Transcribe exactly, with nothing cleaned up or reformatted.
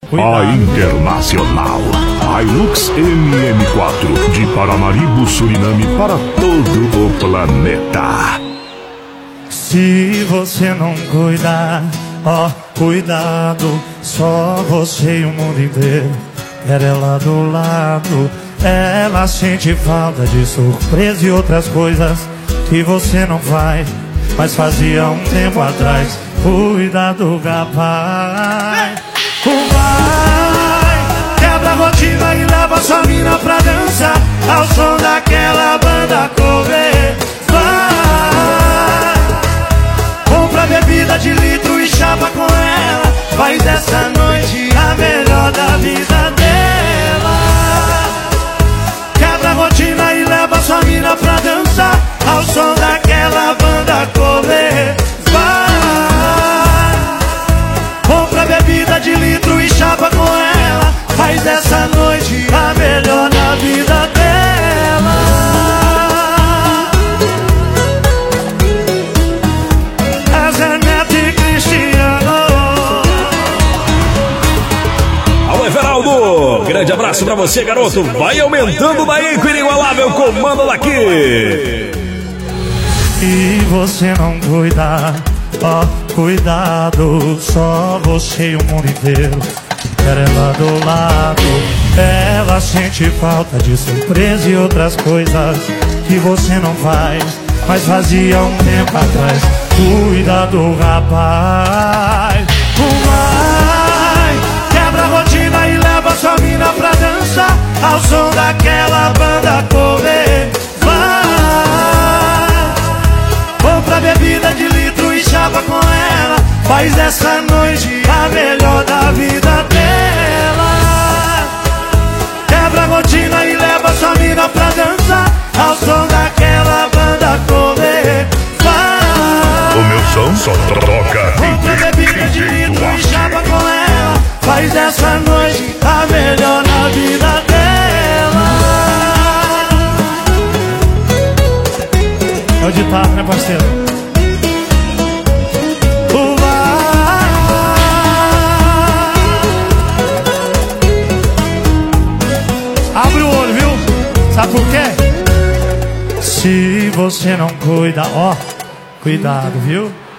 A Internacional Hilux M M quatro de Paramaribo, Suriname, para todo o planeta. Se você não cuidar, ó, cuidado, só você e o mundo inteiro quer ela do lado. Ela sente falta de surpresa e outras coisas que você não faz, mas fazia um tempo atrás. Cuidado, rapaz. Vai, quebra a rotina e leva sua mina pra dançar ao som daquela banda cover. Vai, compra bebida de litro e chapa com ela, faz dessa noite a melhor da vida dela. Quebra a rotina e leva sua mina pra dançar ao som daquela banda cover. Vai, compra bebida de litro e chapa com ela, faz dessa noite a melhor da vida dela. Essa é Neto e Cristiano. Alô, Everaldo, grande abraço pra você, garoto. Vai aumentando daí com o inigualável comando daqui. E você não cuidar, ó, cuidado, só você e o mundo inteiro quer ela do lado. Ela sente falta de surpresa e outras coisas que você não faz, mas fazia um tempo atrás. Cuidado, rapaz. Vai, quebra a rotina e leva sua mina pra dançar ao som daquela banda cover. Vai, compra bebida de litro e chapa com ela, faz dessa noite a melhor da vida dela. Quebra a rotina e leva sua mina pra dançar ao som daquela banda cover. Vai, O meu som só toca compra bebida de litro e chapa com ela, faz dessa noite a melhor da vida dela. É o ditado, né, parceiro? Abre o olho, viu? Sabe por quê? Se você não cuida, ó, cuidado, viu?